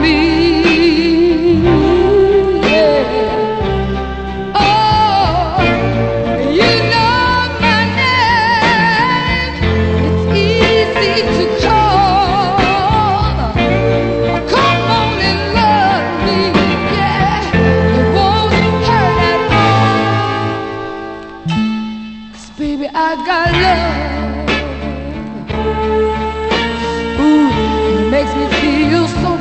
me. Yeah. Oh, you know my name. It's easy to call. Come on and love me. Yeah, it won't hurt at all. 'Cause baby, I got love. Ooh, it makes me feel so